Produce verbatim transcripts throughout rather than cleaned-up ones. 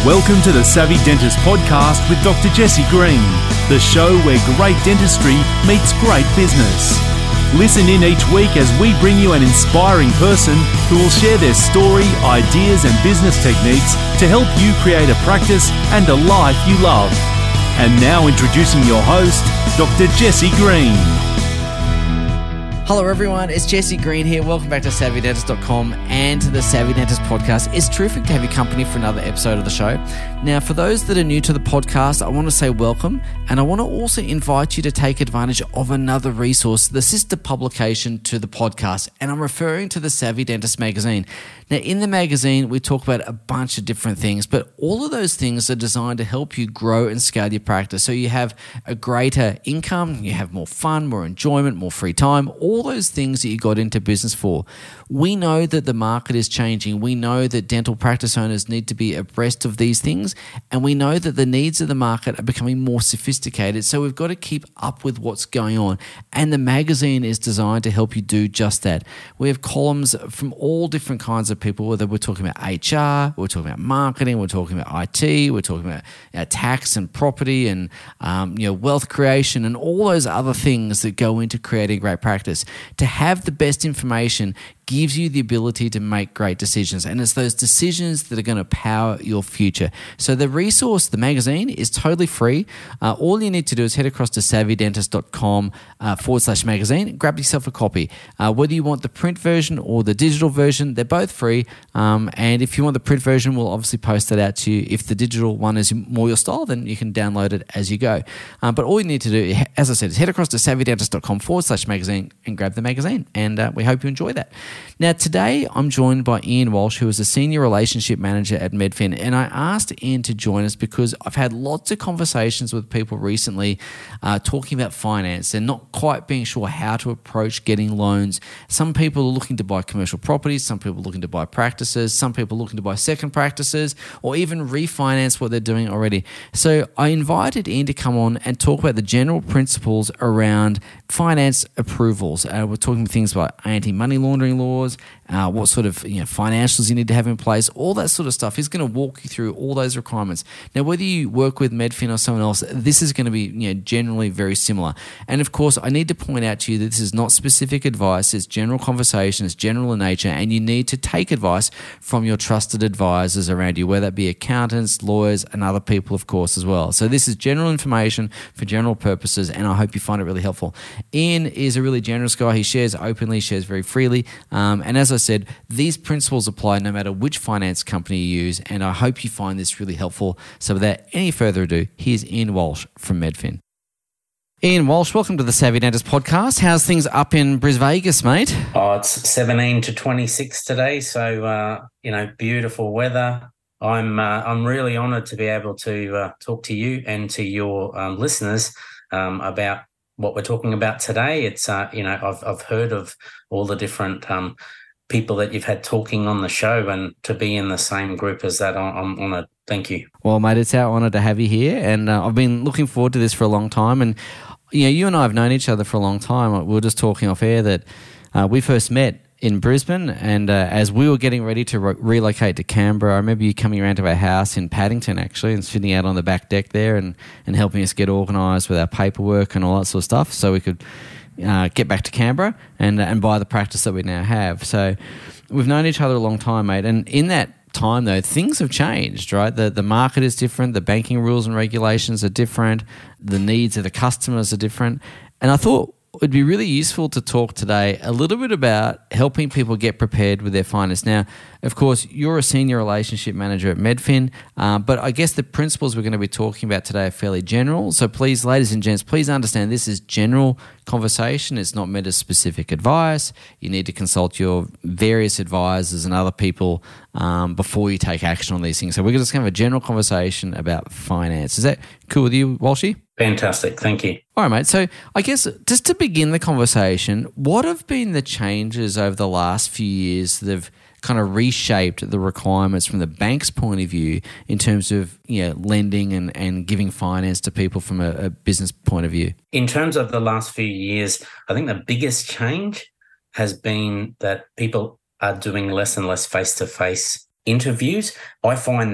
Welcome to the Savvy Dentist podcast with Doctor Jesse Green, the show where great dentistry meets great business. Listen in each week as we bring you an inspiring person who will share their story, ideas and business techniques to help you create a practice and a life you love. And now introducing your host, Doctor Jesse Green. Hello everyone, it's Jesse Green here. Welcome back to savvy dentist dot com and to the Savvy Dentist podcast. It's terrific to have your company for another episode of the show. Now, for those that are new to the podcast, I want to say welcome, and I want to also invite you to take advantage of another resource, the sister publication to the podcast, and I'm referring to the Savvy Dentist magazine. Now, in the magazine, we talk about a bunch of different things, but all of those things are designed to help you grow and scale your practice. So you have a greater income, you have more fun, more enjoyment, more free time, all those things that you got into business for. We know that the market is changing. We know that dental practice owners need to be abreast of these things, and we know that the needs of the market are becoming more sophisticated. So we've got to keep up with what's going on, and the magazine is designed to help you do just that. We have columns from all different kinds of people, whether we're talking about H R, we're talking about marketing, we're talking about I T, we're talking about you know, tax and property and um, you know wealth creation and all those other things that go into creating great practice. To have the best information gives you the ability to make great decisions, and it's those decisions that are going to power your future. So the resource, the magazine, is totally free. Uh, all you need to do is head across to savvy dentist dot com uh, forward slash magazine, grab yourself a copy. Uh, whether you want the print version or the digital version, they're both free. Um, and if you want the print version, we'll obviously post that out to you. If the digital one is more your style, then you can download it as you go. Um, but all you need to do, as I said, is head across to savvy dentist dot com forward slash magazine and grab the magazine. And uh, we hope you enjoy that. Now, today I'm joined by Ian Walsh, who is a Senior Relationship Manager at Medfin, and I asked Ian to join us because I've had lots of conversations with people recently uh, talking about finance and not quite being sure how to approach getting loans. Some people are looking to buy commercial properties, some people are looking to buy practices, some people are looking to buy second practices, or even refinance what they're doing already. So I invited Ian to come on and talk about the general principles around finance approvals. Uh, we're talking things about anti-money laundering laws, uh, what sort of you know, financials you need to have in place, all that sort of stuff. He's going to walk you through all those requirements. Now, whether you work with Medfin or someone else, this is going to be you know, generally very similar. And of course, I need to point out to you that this is not specific advice. It's general conversation. It's general in nature, and you need to take advice from your trusted advisors around you, whether that be accountants, lawyers, and other people, of course, as well. So this is general information for general purposes, and I hope you find it really helpful. Ian is a really generous guy. He shares openly, shares very freely. Um, and as I said, these principles apply no matter which finance company you use, and I hope you find this really helpful. So without any further ado, here's Ian Walsh from Medfin. Ian Walsh, welcome to the Savvy Dentist podcast. How's things up in Bris Vegas, mate? Oh, it's seventeen to twenty-six today, so uh, you know, beautiful weather. I'm uh, I'm really honoured to be able to uh, talk to you and to your um, listeners um, about what we're talking about today. It's uh, you know, I've I've heard of all the different um, people that you've had talking on the show, and to be in the same group as that, I'm honoured. Thank you. Well, mate, it's our honour to have you here, and uh, I've been looking forward to this for a long time. And you know, you and I have known each other for a long time. We were just talking off air that uh, we first met in Brisbane, and uh, as we were getting ready to re- relocate to Canberra, I remember you coming around to our house in Paddington, actually, and sitting out on the back deck there and, and helping us get organised with our paperwork and all that sort of stuff so we could uh, get back to Canberra and, and buy the practice that we now have. So we've known each other a long time, mate, and in that time, though, things have changed, right? The the market is different, the banking rules and regulations are different, the needs of the customers are different, and I thought it'd be really useful to talk today a little bit about helping people get prepared with their finance. Now, of course, you're a senior relationship manager at Medfin, uh, but I guess the principles we're going to be talking about today are fairly general. So please, ladies and gents, please understand this is general conversation. It's not meant as specific advice. You need to consult your various advisors and other people um, before you take action on these things. So we're just going to have a general conversation about finance. Is that cool with you, Walshy? Fantastic. Thank you. All right, mate. So I guess just to begin the conversation, what have been the changes over the last few years that have kind of reshaped the requirements from the bank's point of view in terms of you know, lending and, and giving finance to people from a, a business point of view? In terms of the last few years, I think the biggest change has been that people are doing less and less face-to-face interviews. I find that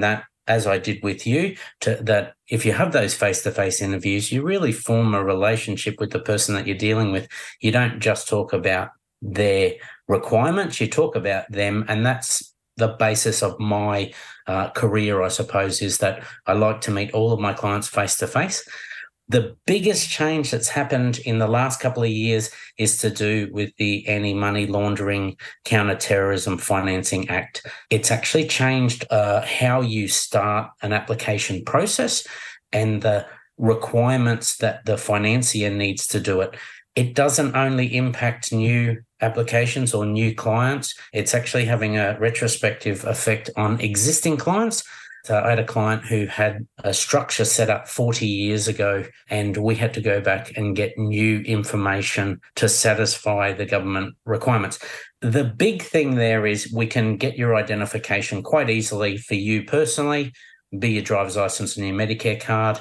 as I did with you, to, that if you have those face-to-face interviews, you really form a relationship with the person that you're dealing with. You don't just talk about their requirements, you talk about them, and that's the basis of my uh, career, I suppose, is that I like to meet all of my clients face-to-face. The biggest change that's happened in the last couple of years is to do with the Anti-Money Laundering Counter-Terrorism Financing Act. It's actually changed uh, how you start an application process and the requirements that the financier needs to do it. It doesn't only impact new applications or new clients, it's actually having a retrospective effect on existing clients. So I had a client who had a structure set up forty years ago, and we had to go back and get new information to satisfy the government requirements. The big thing there is we can get your identification quite easily for you personally, be your driver's license and your Medicare card.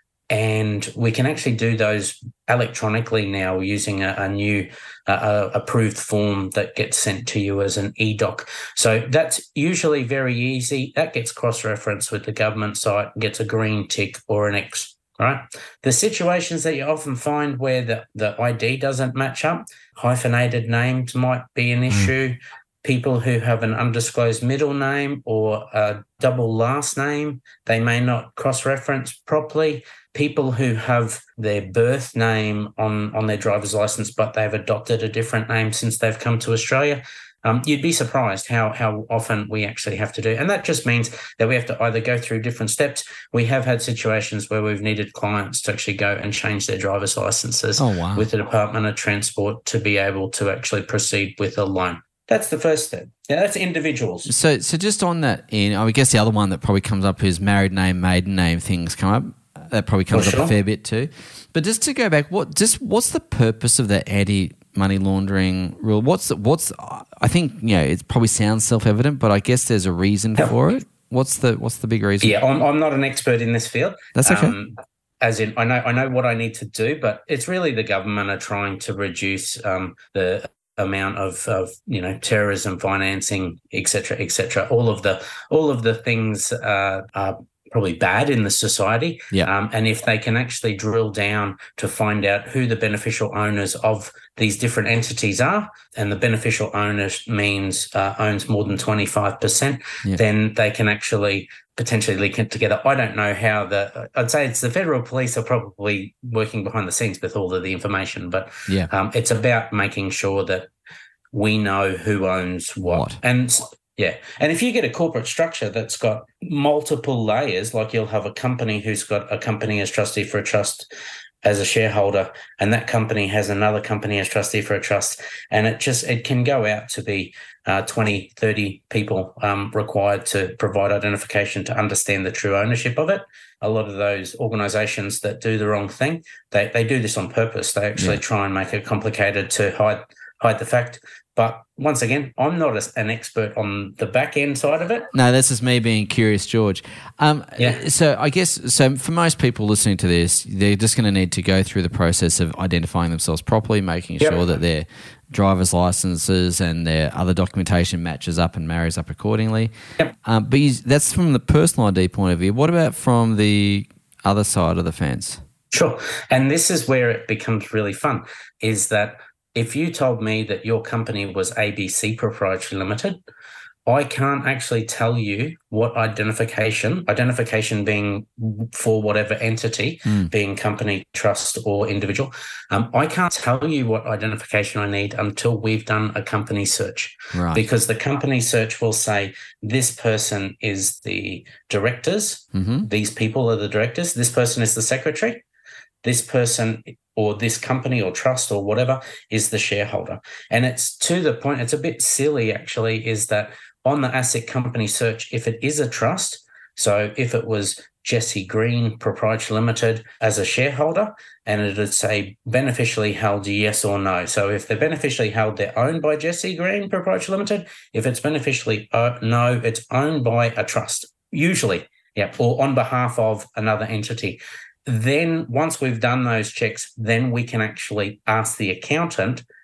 And we can actually do those electronically now using a, a new uh, approved form that gets sent to you as an e-doc. So that's usually very easy. That gets cross-referenced with the government site, gets a green tick or an X, right? The situations that you often find where the, the I D doesn't match up, hyphenated names might be an mm. issue. People who have an undisclosed middle name or a double last name, they may not cross-reference properly. People who have their birth name on, on their driver's license, but they've adopted a different name since they've come to Australia. Um, you'd be surprised how how often we actually have to do. And that just means that we have to either go through different steps. We have had situations where we've needed clients to actually go and change their driver's licenses oh, wow. with the Department of Transport to be able to actually proceed with a loan. That's the first step. Yeah, that's individuals. So so just on that, Ian, I guess the other one that probably comes up is married name, maiden name things come up. That probably comes For up sure. a fair bit too. But just to go back, what just what's the purpose of the anti-money laundering rule? What's the, what's I think you know it probably sounds self-evident, but I guess there's a reason Yeah. for it. What's the what's the big reason? Yeah, I'm I'm not an expert in this field. That's okay. Um, as in, I know I know what I need to do, but it's really the government are trying to reduce um, the amount of, of you know terrorism financing, et cetera, et cetera. All of the all of the things uh, are probably bad in the society. Yeah. Um, and if they can actually drill down to find out who the beneficial owners of these different entities are, and the beneficial owner means uh, owns more than twenty-five percent, yeah. then they can actually potentially link it together. I don't know how the, I'd say it's the federal police are probably working behind the scenes with all of the information, but yeah. um, it's about making sure that we know who owns what. What? And yeah. And if you get a corporate structure that's got multiple layers, like you'll have a company who's got a company as trustee for a trust as a shareholder, and that company has another company as trustee for a trust, and it just, it can go out to be uh, twenty, thirty people um, required to provide identification to understand the true ownership of it. A lot of those organisations that do the wrong thing, they, they do this on purpose. They actually yeah. try and make it complicated to hide hide the fact. But once again, I'm not a, an expert on the back end side of it. No, this is me being curious, George. Um, yeah. So I guess so for most people listening to this, they're just going to need to go through the process of identifying themselves properly, making yep. sure that their driver's licenses and their other documentation matches up and marries up accordingly. Yep. Um, but you, that's from the personal I D point of view. What about from the other side of the fence? Sure. And this is where it becomes really fun, is that if you told me that your company was A B C Proprietary Limited, I can't actually tell you what identification, identification being for whatever entity, mm. being company, trust, or individual, um, I can't tell you what identification I need until we've done a company search. Right. Because the company search will say, this person is the directors, mm-hmm. these people are the directors, this person is the secretary, this person or this company or trust or whatever is the shareholder. And it's to the point, it's a bit silly actually, is that on the asset company search, if it is a trust, so if it was Jesse Green Proprietary Limited as a shareholder, and it would say beneficially held yes or no. So if they're beneficially held, they're owned by Jesse Green Proprietary Limited. If it's beneficially uh, no, it's owned by a trust, usually, yeah, or on behalf of another entity. Then once we've done those checks, then we can actually ask the accountant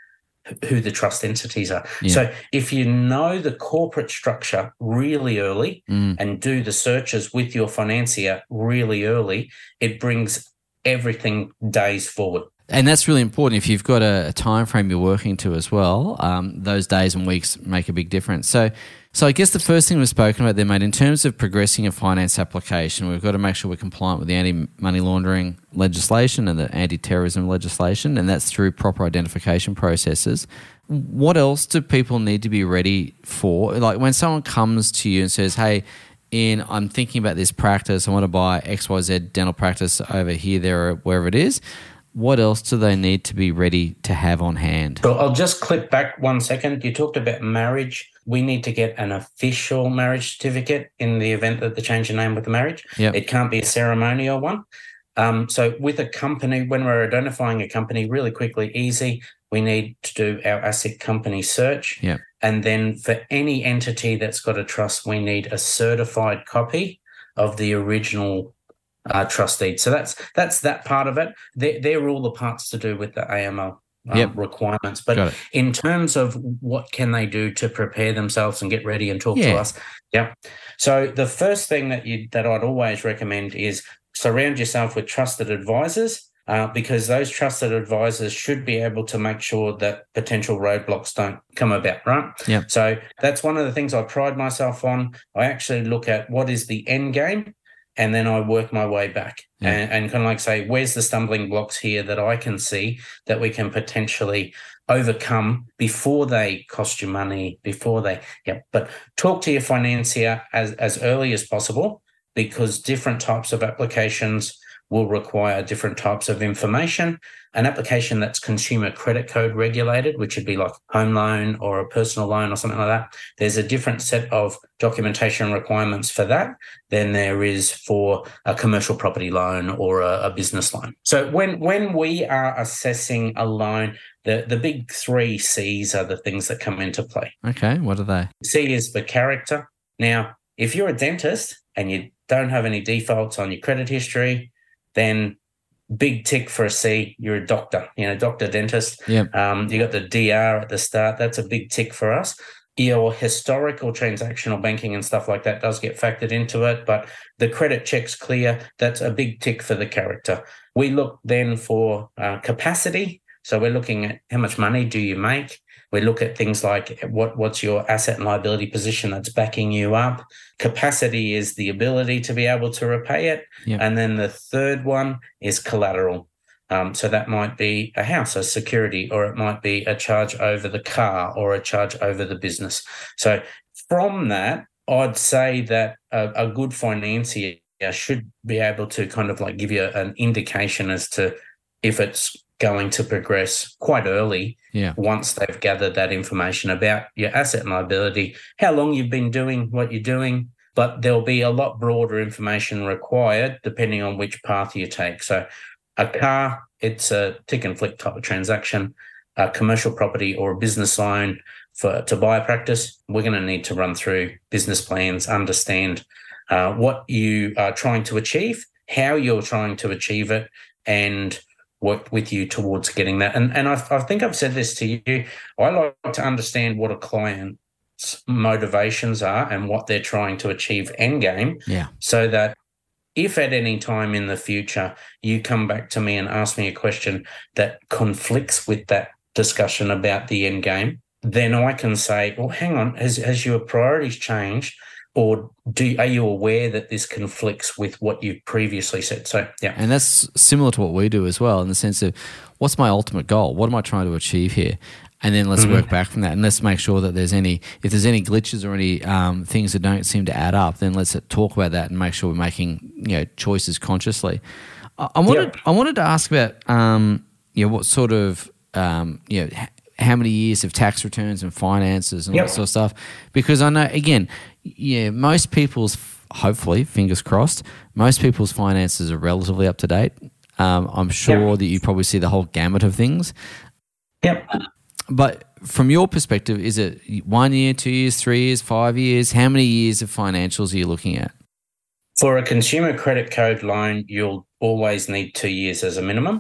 who the trust entities are. Yeah. So if you know the corporate structure really early mm. and do the searches with your financier really early, it brings everything days forward. And that's really important. If you've got a, a time frame you're working to as well, um, those days and weeks make a big difference. So, so I guess the first thing we've spoken about there, mate, in terms of progressing a finance application, we've got to make sure we're compliant with the anti-money laundering legislation and the anti-terrorism legislation, and that's through proper identification processes. What else do people need to be ready for? Like when someone comes to you and says, hey, Ian, I'm thinking about this practice, I want to buy X Y Z dental practice over here, there, or wherever it is. What else do they need to be ready to have on hand? So I'll just clip back one second. You talked about marriage. We need to get an official marriage certificate in the event that they change the name with the marriage. Yep. It can't be a ceremonial one. Um, so with a company, when we're identifying a company, really quickly, easy, we need to do our ASIC company search. Yep. And then for any entity that's got a trust, we need a certified copy of the original Uh, trust deed. So that's that's that part of it. They're, they're all the parts to do with the A M L um, yep. requirements. But in terms of what can they do to prepare themselves and get ready and talk yeah. to us, yeah. So the first thing that you that I'd always recommend is surround yourself with trusted advisors, uh, because those trusted advisors should be able to make sure that potential roadblocks don't come about, right? Yeah. So that's one of the things I pride myself on. I actually look at what is the end game, and then I work my way back yeah. and, and kind of like say, where's the stumbling blocks here that I can see that we can potentially overcome before they cost you money, before they, yeah. But talk to your financier as, as early as possible, because different types of applications will require different types of information. An application that's consumer credit code regulated, which would be like home loan or a personal loan or something like that, there's a different set of documentation requirements for that than there is for a commercial property loan or a, a business loan. So when when we are assessing a loan, the, the big three C's are the things that come into play. Okay, what are they? C is for character. Now, if you're a dentist and you don't have any defaults on your credit history, then big tick for a C. You're a doctor, you know, doctor, dentist. Yep. Um, you got the D R at the start. That's a big tick for us. Your historical transactional banking and stuff like that does get factored into it, but the credit check's clear. That's a big tick for the character. We look then for uh, capacity. So we're looking at how much money do you make? We look at things like what, what's your asset and liability position that's backing you up. Capacity is the ability to be able to repay it. Yep. And then the third one is collateral. Um, so that might be a house, a security, or it might be a charge over the car or a charge over the business. So from that, I'd say that a, a good financier should be able to kind of like give you an indication as to if it's going to progress quite early yeah. once they've gathered that information about your asset and liability, how long you've been doing what you're doing, but there'll be a lot broader information required depending on which path you take. So a car, it's a tick and flick type of transaction. A commercial property or a business loan for to buy a practice, we're going to need to run through business plans, understand uh, what you are trying to achieve, how you're trying to achieve it, and work with you towards getting that. And and I, I think I've said this to you. I like to understand what a client's motivations are and what they're trying to achieve end game. Yeah. So that if at any time in the future you come back to me and ask me a question that conflicts with that discussion about the end game, then I can say, well, hang on, has has your priorities changed? Or do are you aware that this conflicts with what you've previously said? So, yeah. And that's similar to what we do as well, in the sense of what's my ultimate goal? What am I trying to achieve here? And then let's mm-hmm. work back from that, and let's make sure that there's any, if there's any glitches or any um, things that don't seem to add up, then let's talk about that and make sure we're making, you know, choices consciously. I, I wanted, yep. I wanted to ask about, um, you know, what sort of, um, you know, how many years of tax returns and finances and yep. all that sort of stuff, because I know, again, yeah, most people's, hopefully, fingers crossed, most people's finances are relatively up to date. Um, I'm sure yep. that you probably see the whole gamut of things. Yep. But from your perspective, is it one year, two years, three years, five years? How many years of financials are you looking at? For a consumer credit code loan, you'll always need two years as a minimum. Yep.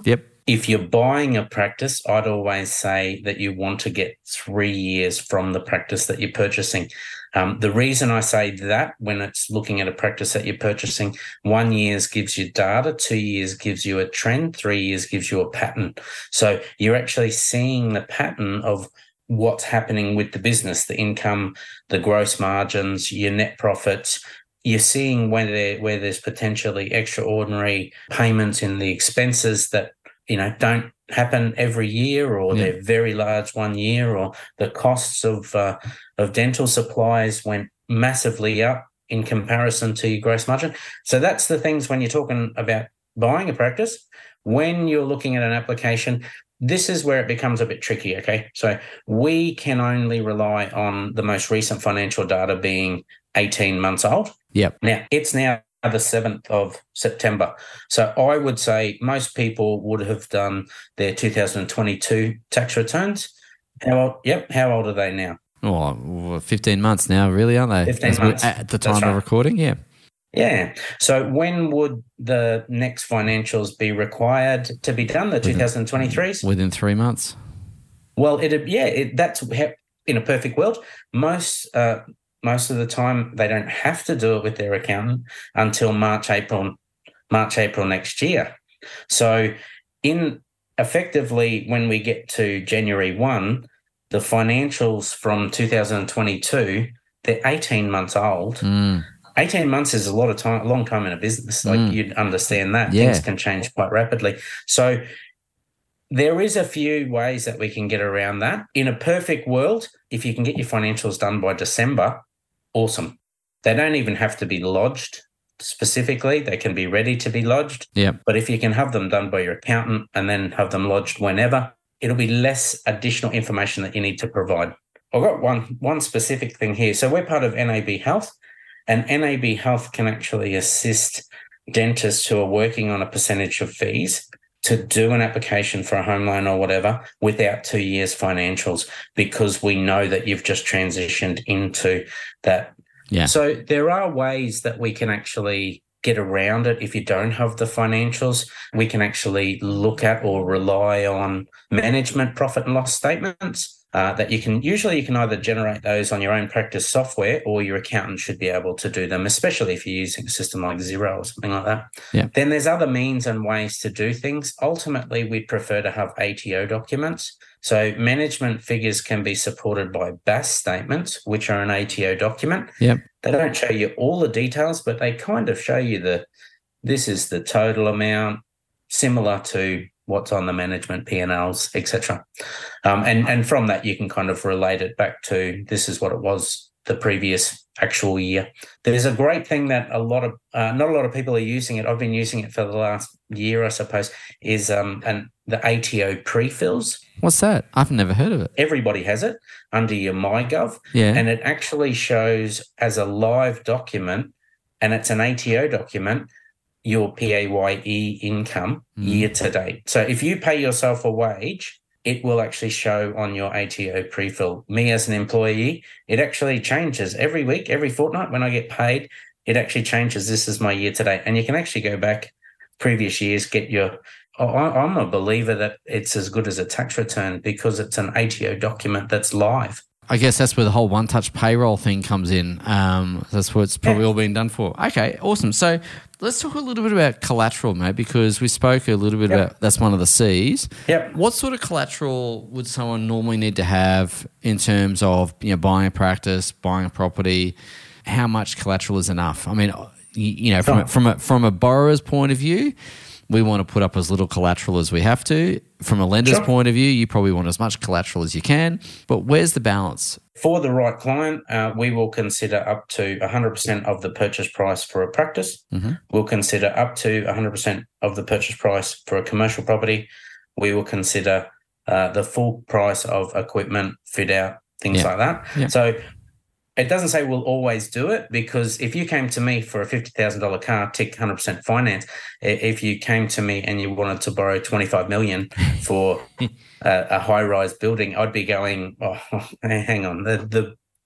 if you're buying a practice, I'd always say that you want to get three years from the practice that you're purchasing. Um, the reason I say that when it's looking at a practice that you're purchasing, one year gives you data, two years gives you a trend, three years gives you a pattern. So you're actually seeing the pattern of what's happening with the business, the income, the gross margins, your net profits. You're seeing where, there, where there's potentially extraordinary payments in the expenses that, you know, don't happen every year, or yeah. they're very large one year, or the costs of uh, of dental supplies went massively up in comparison to your gross margin. So that's the things when you're talking about buying a practice. When you're looking at an application, this is where it becomes a bit tricky, okay? So we can only rely on the most recent financial data being eighteen months old. Yep. Now, it's now the seventh of September. So I would say most people would have done their two thousand twenty-two tax returns. How old? Yep. How old are they now? Oh, fifteen months now, really, aren't they? fifteen As months. At the time That's right. of recording, yeah. Yeah. So when would the next financials be required to be done, the twenty twenty-threes? Within three months. Well, it yeah, it, that's how, in a perfect world, most uh, most of the time they don't have to do it with their accountant until March, April, March, April next year. So in effectively when we get to January first, the financials from two thousand twenty-two, they're eighteen months old. Mm. eighteen months is a lot of time, a long time in a business. Like mm. you'd understand that. Yeah. Things can change quite rapidly. So there is a few ways that we can get around that. In a perfect world, if you can get your financials done by December, awesome. They don't even have to be lodged specifically. They can be ready to be lodged. Yeah. But if you can have them done by your accountant and then have them lodged whenever, it'll be less additional information that you need to provide. I've got one, one specific thing here. So we're part of N A B Health, and N A B Health can actually assist dentists who are working on a percentage of fees to do an application for a home loan or whatever without two years financials, because we know that you've just transitioned into that. Yeah. So there are ways that we can actually get around it. If you don't have the financials, we can actually look at or rely on management profit and loss statements. Uh, that you can usually you can either generate those on your own practice software, or your accountant should be able to do them, especially if you're using a system like Xero or something like that. Yeah. Then there's other means and ways to do things. Ultimately, we'd prefer to have A T O documents. So management figures can be supported by B A S statements, which are an A T O document. Yep. They don't show you all the details, but they kind of show you the this is the total amount, similar to what's on the management P and Ls, et cetera. Um, and, and from that, you can kind of relate it back to this is what it was the previous actual year. There's a great thing that a lot of, uh, not a lot of people are using it. I've been using it for the last year, I suppose, is um, and the A T O pre-fills. What's that? I've never heard of it. Everybody has it under your MyGov. Yeah. And it actually shows as a live document, and it's an A T O document, your P A Y E income mm. year to date. So if you pay yourself a wage, it will actually show on your A T O pre-fill. Me as an employee, it actually changes every week, every fortnight when I get paid. It actually changes. This is my year to date. And you can actually go back previous years, get your – I'm a believer that it's as good as a tax return because it's an A T O document that's live. I guess that's where the whole one-touch payroll thing comes in. Um, that's what it's probably yeah. all been done for. Okay, awesome. So let's talk a little bit about collateral, mate, because we spoke a little bit yep. about that's one of the C's. Yep. What sort of collateral would someone normally need to have in terms of, you know, buying a practice, buying a property? How much collateral is enough? I mean, you, you know, from sure. a, from a, from a borrower's point of view, we want to put up as little collateral as we have to. From a lender's sure. point of view, you probably want as much collateral as you can. But where's the balance? For the right client, uh, we will consider up to one hundred percent of the purchase price for a practice. Mm-hmm. We'll consider up to one hundred percent of the purchase price for a commercial property. We will consider uh, the full price of equipment, fit out, things yeah. like that. Yeah. So it doesn't say we'll always do it, because if you came to me for a fifty thousand dollars car, tick one hundred percent finance. If you came to me and you wanted to borrow twenty-five million dollars for a, a high-rise building, I'd be going, oh, hang on, the, the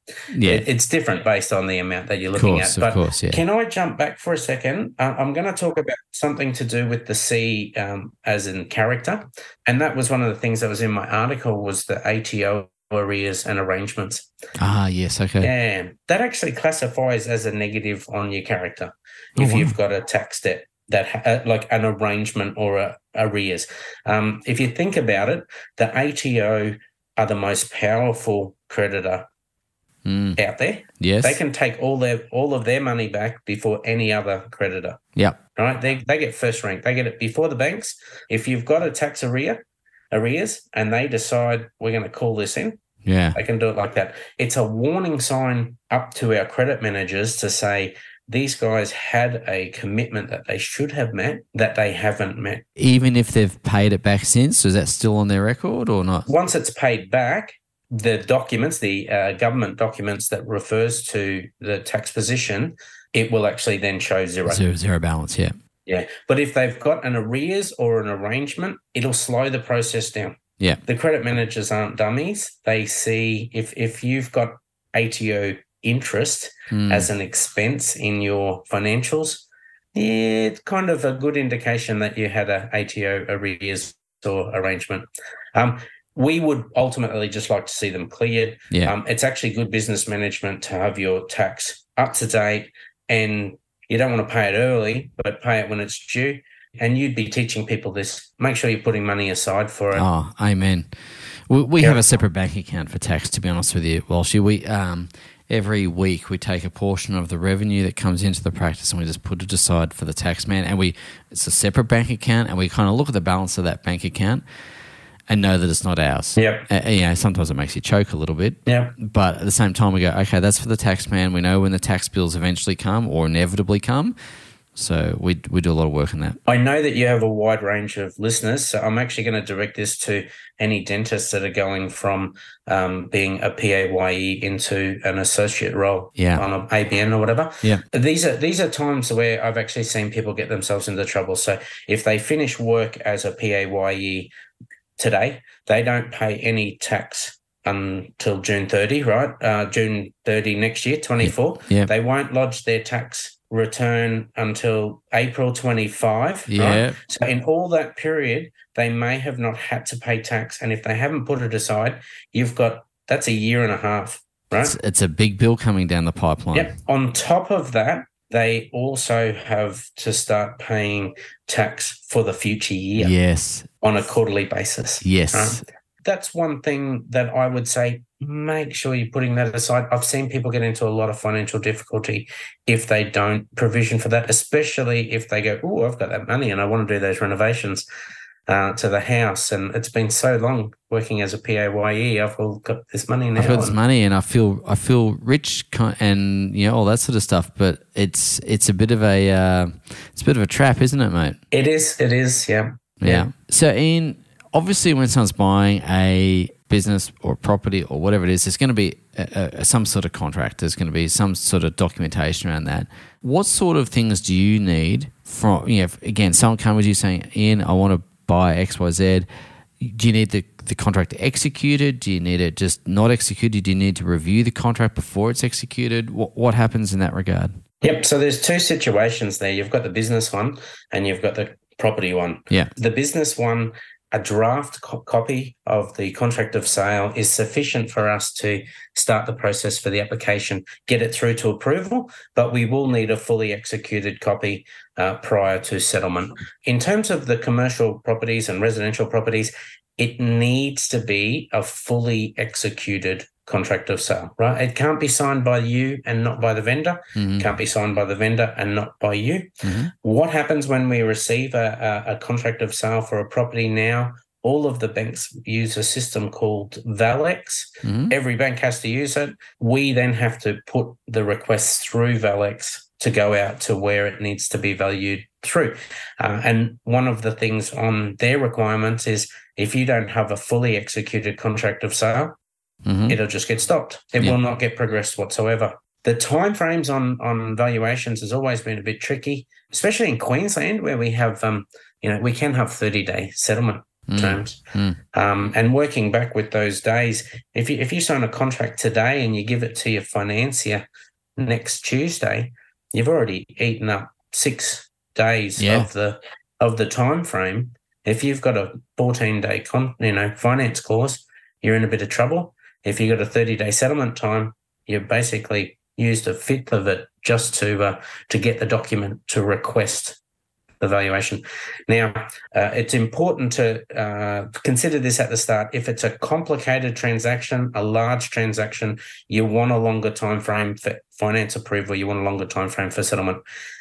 Yeah. It, it's different based on the amount that you're looking course, at. But of course, yeah. Can I jump back for a second? Uh, I'm going to talk about something to do with the C um, as in character. And that was one of the things that was in my article was the A T O arrears and arrangements. Ah, yes, okay. Yeah, that actually classifies as a negative on your character Oh, if wow. you've got a tax debt that ha- uh, like an arrangement or a arrears. Um, if you think about it, the A T O are the most powerful creditor Mm. out there. Yes. They can take all their all of their money back before any other creditor. Yep. Right? They they get first rank. They get it before the banks. If you've got a tax arrear, arrears, and they decide we're going to call this in, Yeah. they can do it like that. It's a warning sign up to our credit managers to say these guys had a commitment that they should have met that they haven't met. Even if they've paid it back since, is that still on their record or not? Once it's paid back, the documents, the uh, government documents that refers to the tax position, it will actually then show zero. Zero, zero balance, yeah. Yeah. But if they've got an arrears or an arrangement, it'll slow the process down. Yeah. The credit managers aren't dummies. They see if, if you've got A T O interest Mm. as an expense in your financials, yeah, it's kind of a good indication that you had a A T O arrears or arrangement. Um, we would ultimately just like to see them cleared. Yeah. Um, it's actually good business management to have your tax up to date, and you don't want to pay it early, but pay it when it's due. And you'd be teaching people this. Make sure you're putting money aside for it. Oh, amen. We, we Yeah. have a separate bank account for tax, to be honest with you, Walshy. We um, every week we take a portion of the revenue that comes into the practice and we just put it aside for the tax man. And we it's a separate bank account, and we kind of look at the balance of that bank account and know that it's not ours. Yep. Uh, you know, sometimes it makes you choke a little bit. Yep. But at the same time, we go, okay, that's for the tax man. We know when the tax bills eventually come or inevitably come. So we we do a lot of work on that. I know that you have a wide range of listeners, so I'm actually going to direct this to any dentists that are going from um, being a P A Y E into an associate role Yeah. on an A B N or whatever. Yeah. These are these are times where I've actually seen people get themselves into trouble. So if they finish work as a P A Y E today, they don't pay any tax until June thirtieth, right? Uh, June thirtieth next year, twenty-four. Yeah. They won't lodge their tax return until April twenty-five. Yeah. Right? So in all that period, they may have not had to pay tax. And if they haven't put it aside, you've got, that's a year and a half, right? It's, it's a big bill coming down the pipeline. Yep. On top of that, they also have to start paying tax for the future year Yes. on a quarterly basis. Yes. Right? That's one thing that I would say, make sure you're putting that aside. I've seen people get into a lot of financial difficulty if they don't provision for that, especially if they go, oh, I've got that money and I want to do those renovations uh, to the house. And it's been so long working as a P A Y E, I've all got this money now. I've got this and- money and I feel I feel rich ki- and you know all that sort of stuff, but it's it's a bit of a uh, it's a bit of a trap, isn't it, mate? It is, it is, yeah. Yeah. So, Ian, obviously, when someone's buying a business or property or whatever it is, there's going to be a, a, some sort of contract. There's going to be some sort of documentation around that. What sort of things do you need from, you know, if, again, someone comes with you saying, Ian, I want to buy X Y Z. Do you need the, the contract executed? Do you need it just not executed? Do you need to review the contract before it's executed? What, what happens in that regard? Yep. So there's two situations there. You've got the business one and you've got the property one. Yeah. The business one, a draft co- copy of the contract of sale is sufficient for us to start the process for the application, get it through to approval, but we will need a fully executed copy uh, prior to settlement. In terms of the commercial properties and residential properties, it needs to be a fully executed contract of sale, right? It can't be signed by you and not by the vendor. Mm-hmm. Can't be signed by the vendor and not by you. Mm-hmm. What happens when we receive a, a, a contract of sale for a property now? All of the banks use a system called Valex. Mm-hmm. Every bank has to use it. We then have to put the request through Valex to go out to where it needs to be valued through. Uh, and one of the things on their requirements is if you don't have a fully executed contract of sale, Mm-hmm. it'll just get stopped. It Yeah. will not get progressed whatsoever. The timeframes on on valuations has always been a bit tricky, especially in Queensland where we have, um, you know, we can have thirty day settlement mm. terms. Mm. Um, and working back with those days, if you if you sign a contract today and you give it to your financier next Tuesday, you've already eaten up six days yeah. of the of the time frame. If you've got a fourteen day con, you know finance clause, you're in a bit of trouble. If you've got a thirty day settlement time, you've basically used a fifth of it just to uh, to get the document to request the valuation. Now, uh, it's important to uh, consider this at the start. If it's a complicated transaction, a large transaction, you want a longer time frame for finance approval. You want a longer time frame for settlement.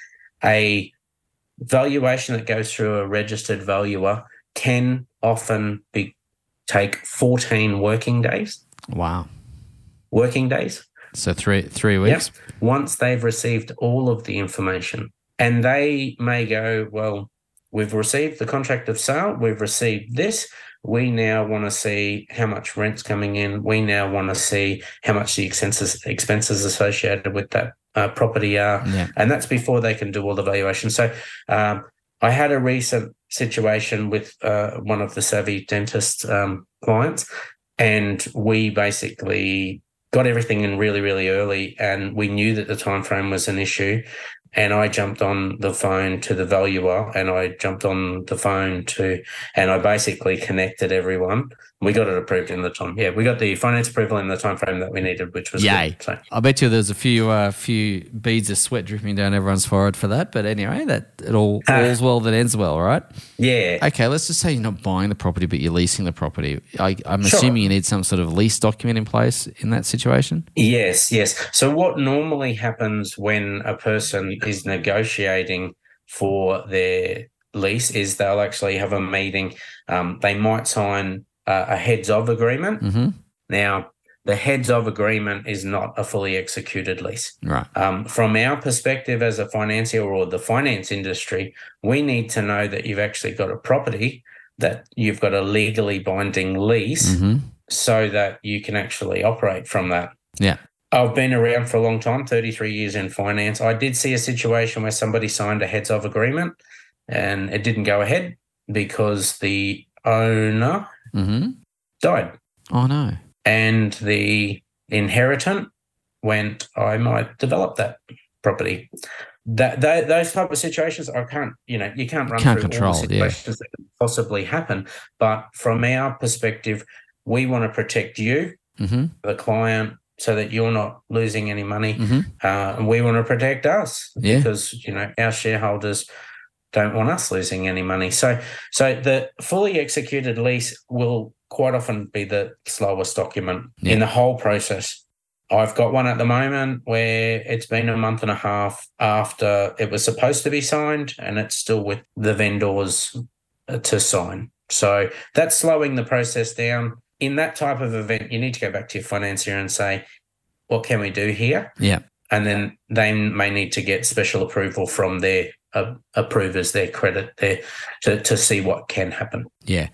A valuation that goes through a registered valuer can often be take fourteen working days. Wow. Working days. So three three weeks. Yep. Once they've received all of the information. And they may go, well, we've received the contract of sale, we've received this. We now want to see how much rent's coming in. We now want to see how much the expenses expenses associated with that uh, property are. Yeah. And that's before they can do all the valuation. So um, I had a recent situation with uh, one of the Savvy Dentist um, clients, and we basically got everything in really, really early, and we knew that the time frame was an issue. And I jumped on the phone to the valuer, and I jumped on the phone to, and I basically connected everyone. We got it approved in the time. Yeah, we got the finance approval in the time frame that we needed, which was Yay. Good, so. I bet you there's a few uh, few beads of sweat dripping down everyone's forehead for that. But anyway, that it all Uh, all's well that ends well, right? Yeah. Okay, let's just say you're not buying the property, but you're leasing the property. I, I'm Sure. assuming you need some sort of lease document in place in that situation? Yes, yes. So what normally happens when a person is negotiating for their lease is they'll actually have a meeting. Um, they might sign uh, a heads-of agreement. Mm-hmm. Now, the heads-of agreement is not a fully executed lease. Right. Um, from our perspective as a financier or the finance industry, we need to know that you've actually got a property, that you've got a legally binding lease, Mm-hmm. so that you can actually operate from that. Yeah. I've been around for a long time, thirty-three years in finance. I did see a situation where somebody signed a heads-of agreement and it didn't go ahead because the owner Mm-hmm. died. Oh, no. And the inheritant went, I might develop that property. That, that those type of situations, I can't, you know, you can't run Can't through control, all the situations that can possibly happen. But from our perspective, we want to protect you, Mm-hmm. the client, so that you're not losing any money. Mm-hmm. Uh, and we want to protect us Yeah. because, you know, our shareholders don't want us losing any money. So, so the fully executed lease will quite often be the slowest document Yeah. in the whole process. I've got one at the moment where it's been a month and a half after it was supposed to be signed, and it's still with the vendors uh, to sign. So that's slowing the process down. In that type of event, you need to go back to your financier and say, what can we do here? Yeah. And then they may need to get special approval from their uh, approvers, their credit, their, to, to see what can happen. Yeah.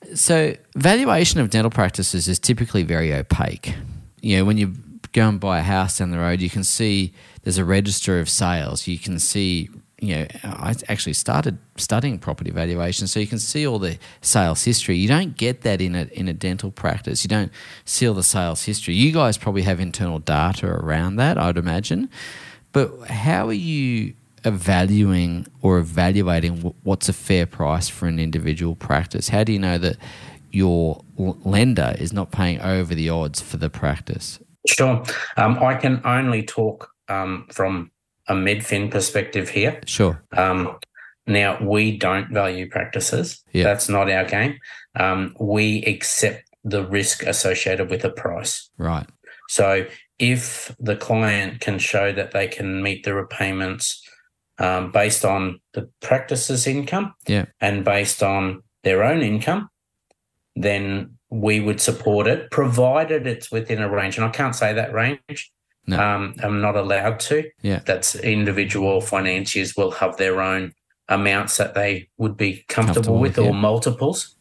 So valuation of dental practices is typically very opaque. You know, when you go and buy a house down the road, you can see there's a register of sales. You can see, you know, I actually started studying property valuation, so you can see all the sales history. You don't get that in a in a dental practice. You don't see all the sales history. You guys probably have internal data around that, I'd imagine. But how are you valuing or evaluating what's a fair price for an individual practice? How do you know that your lender is not paying over the odds for the practice? Sure. Um, I can only talk um, from a Medfin perspective here. Sure. Um, now, we don't value practices. Yeah. That's not our game. Um, we accept the risk associated with a price. Right. So if the client can show that they can meet the repayments um, based on the practice's income Yeah. and based on their own income, then we would support it, provided it's within a range. And I can't say that range. No. Um, I'm not allowed to. Yeah. That's individual financiers will have their own amounts that they would be comfortable, Comfortable with, with, or yeah. multiples. Yep.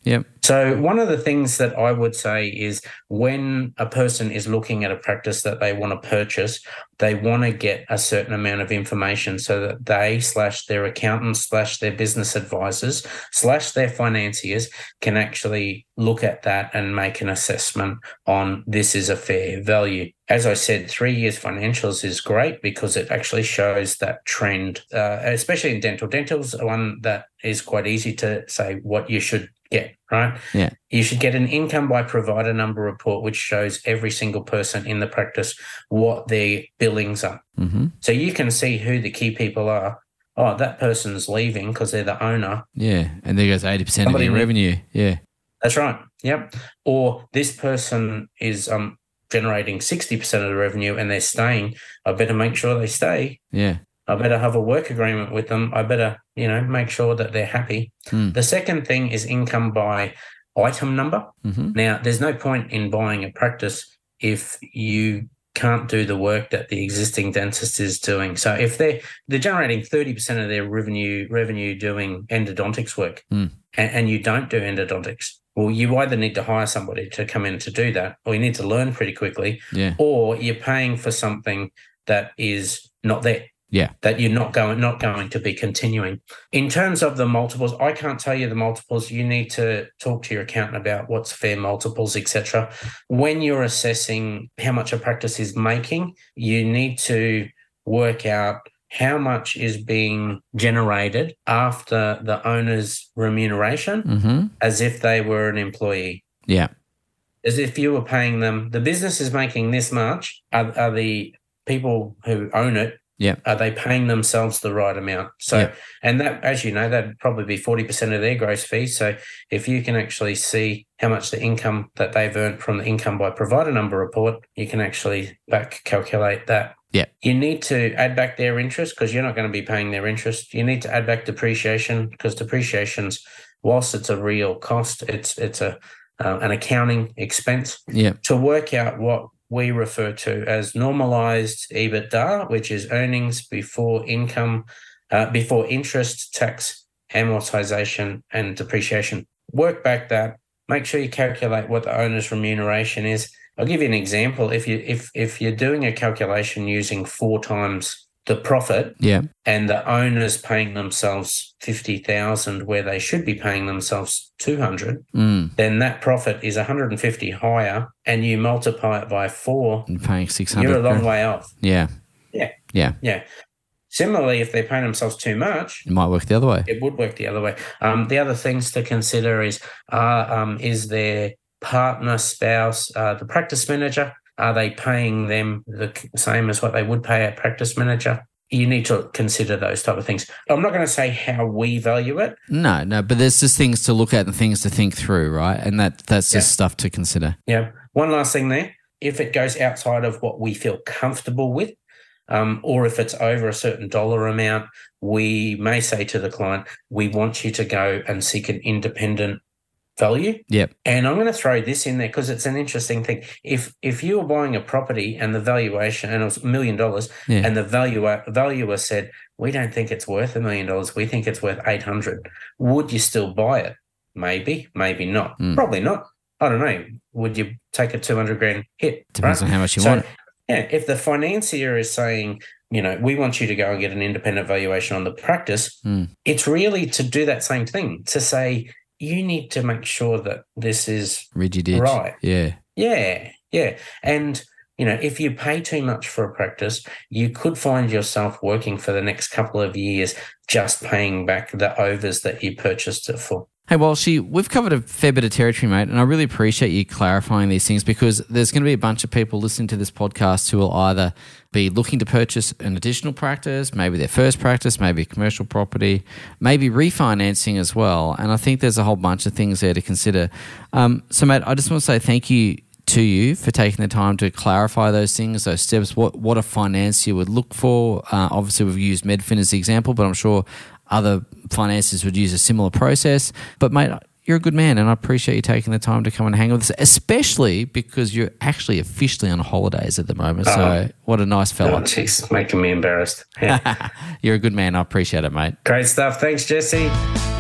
So one of the things that I would say is when a person is looking at a practice that they want to purchase, they want to get a certain amount of information so that they slash their accountants slash their business advisors slash their financiers can actually look at that and make an assessment on this is a fair value. As I said, three years financials is great because it actually shows that trend, uh, especially in dental. Dental's one that is quite easy to say what you should get, right? Yeah. You should get an income by provider number report, which shows every single person in the practice what their billings are. Mm-hmm. So you can see who the key people are. Oh, that person's leaving because they're the owner. Yeah. And there goes eighty percent Somebody of your need- revenue. Yeah. That's right. Yep. Or this person is um generating sixty percent of the revenue and they're staying. I better make sure they stay. Yeah. I better have a work agreement with them. I better, you know, make sure that they're happy. Mm. The second thing is income by item number. Mm-hmm. Now, there's no point in buying a practice if you can't do the work that the existing dentist is doing. So if they're they're generating thirty percent of their revenue revenue doing endodontics work Mm. and, and you don't do endodontics, well, you either need to hire somebody to come in to do that, or you need to learn pretty quickly, Yeah. or you're paying for something that is not there. Yeah. That you're not going not going to be continuing. In terms of the multiples, I can't tell you the multiples. You need to talk to your accountant about what's fair multiples, et cetera. When you're assessing how much a practice is making, you need to work out how much is being generated after the owner's remuneration Mm-hmm. as if they were an employee. Yeah. As if you were paying them, the business is making this much. Are, are the people who own it, Yeah. are they paying themselves the right amount? So, Yeah. and that, as you know, that'd probably be forty percent of their gross fees. So if you can actually see how much the income that they've earned from the income by provider number report, you can actually back calculate that. Yeah. You need to add back their interest because you're not going to be paying their interest. You need to add back depreciation because depreciation's, whilst it's a real cost, it's it's a uh, an accounting expense. Yeah. To work out what we refer to as normalized EBITDA, which is earnings before income, uh, before interest, tax, amortization, and depreciation. Work back that. Make sure you calculate what the owner's remuneration is. I'll give you an example. If you if if you're doing a calculation using four times the profit, Yeah. and the owner's paying themselves fifty thousand where they should be paying themselves two hundred, Mm. then that profit is one hundred fifty higher, and you multiply it by four, And paying six hundred. you're a long way off. Yeah. Yeah. Yeah. Yeah. Similarly, if they're paying themselves too much, It might work the other way. it would work the other way. Um, the other things to consider is, uh, um, is their partner, spouse, uh, the practice manager, are they paying them the same as what they would pay a practice manager? You need to consider those type of things. I'm not going to say how we value it. No, no, but there's just things to look at and things to think through, right? And that that's just Yeah. stuff to consider. Yeah. One last thing there. If it goes outside of what we feel comfortable with, um, or if it's over a certain dollar amount, we may say to the client, we want you to go and seek an independent value. Yep. And I'm going to throw this in there because it's an interesting thing. If if you were buying a property and the valuation, and it was a million dollars, Yeah. and the valuer, valuer said, we don't think it's worth a million dollars, we think it's worth eight hundred, would you still buy it? Maybe, maybe not. Mm. Probably not. I don't know. Would you take a two hundred grand hit? Depends right? on how much you So, want. yeah, if the financier is saying, you know, we want you to go and get an independent valuation on the practice, Mm. it's really to do that same thing, to say, you need to make sure that this is Rigid edge. right. Yeah. Yeah, yeah. And, you know, if you pay too much for a practice, you could find yourself working for the next couple of years just paying back the overs that you purchased it for. Hey, Walshy, we've covered a fair bit of territory, mate, and I really appreciate you clarifying these things because there's going to be a bunch of people listening to this podcast who will either be looking to purchase an additional practice, maybe their first practice, maybe a commercial property, maybe refinancing as well. And I think there's a whole bunch of things there to consider. Um, so, mate, I just want to say thank you to you for taking the time to clarify those things, those steps, what, what a financier would look for. Uh, obviously, we've used Medfin as the example, but I'm sure other financiers would use a similar process. But, mate, you're a good man, and I appreciate you taking the time to come and hang with us, especially because you're actually officially on holidays at the moment. So Oh. what a nice Oh, fella. jeez, making me embarrassed. Yeah. You're a good man. I appreciate it, mate. Great stuff. Thanks, Jesse.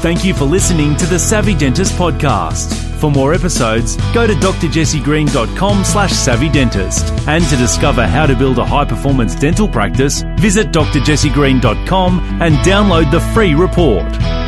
Thank you for listening to the Savvy Dentist podcast. For more episodes, go to drjessiegreen.com slash savvy dentist. And to discover how to build a high-performance dental practice, visit d r jesse green dot com and download the free report.